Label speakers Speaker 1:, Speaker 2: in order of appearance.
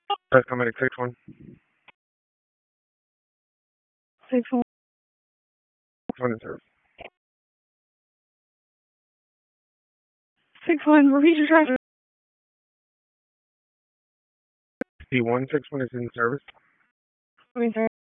Speaker 1: Paramedic 6-1.
Speaker 2: 6-1.
Speaker 1: 6-1 in service.
Speaker 2: 6-1, repeat your traffic.
Speaker 1: C1 6-1 is in service.
Speaker 2: Okay, sir.